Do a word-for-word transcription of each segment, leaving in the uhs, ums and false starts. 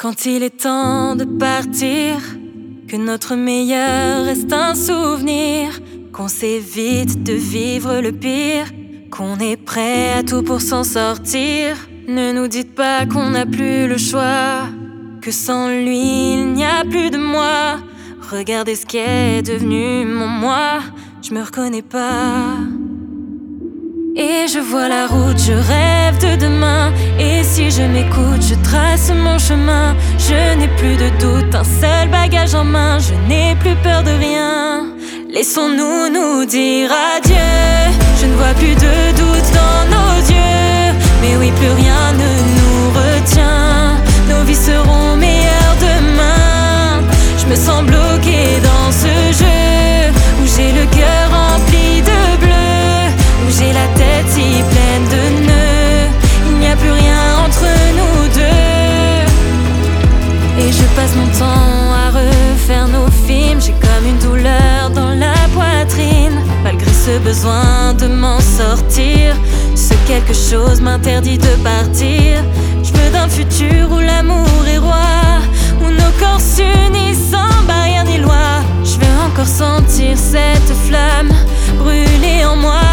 Quand il est temps de partir, que notre meilleur reste un souvenir, qu'on s'évite de vivre le pire, qu'on est prêt à tout pour s'en sortir. Ne nous dites pas qu'on n'a plus le choix, que sans lui il n'y a plus de moi. Regardez ce qu'est devenu mon moi, je me reconnais pas. Et je vois la route, je rêve de demain. Et si je m'écoute, je trace mon chemin. Je n'ai plus de doute, un seul bagage en main. Je n'ai plus peur de rien. Laissons-nous nous dire adieu. Je ne vois plus de doute dans nos yeux. Mais oui, plus rien ne nous retient. Nos vies seront meilleures demain. Je me sens bloquée dans ce jeu où j'ai le cœur rempli de bleu, où j'ai la tête si pleine de nœuds. Il n'y a plus rien entre nous deux. Et je passe mon temps à refaire nos films. J'ai comme une douleur dans la poitrine, malgré ce besoin de m'en sortir. Ce quelque chose m'interdit de partir. Je veux d'un futur où l'amour est roi, où nos corps s'unissent sans barrière ni loi. Je veux encore sentir cette flamme brûler en moi.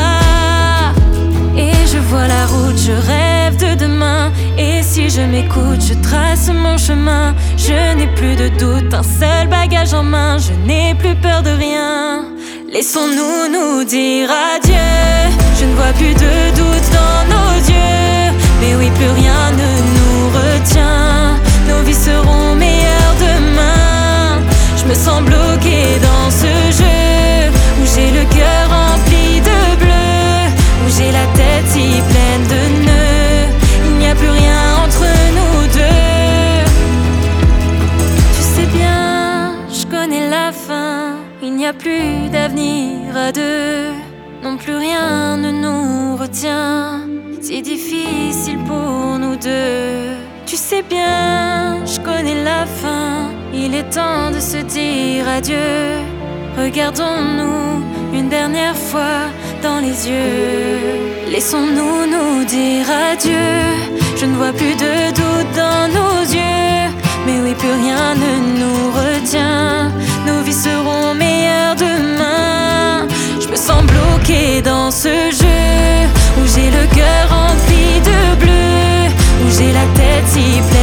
Et je vois la route, je rêve de demain. Et si je m'écoute, je trace mon chemin. Je n'ai plus de doute, un seul bagage en main. Je n'ai plus peur de rien. Laissons-nous nous dire adieu. Je ne vois plus de doute dans nos yeux. Mais oui, plus rien ne nous retient. Nos vies seront meilleures demain. Je me sens bloquée dans ce jeu où j'ai le cœur rempli de bleu, où j'ai la tête si pleine de nœuds. Il n'y a plus rien entre nous deux. Tu sais bien, je connais la fin. Il n'y a plus d'avenir à deux. Non, plus rien ne nous retient. C'est difficile pour nous deux. Tu sais bien, je connais la fin. Il est temps de se dire adieu. Regardons-nous une dernière fois dans les yeux. Laissons-nous nous dire adieu. Je ne vois plus de doute dans nos yeux. Mais oui, plus rien ne nous retient. Nos vies seront meilleures demain. Je me sens bloquée dans ce jeu où j'ai le cœur rempli de bleu, où j'ai la tête si pleine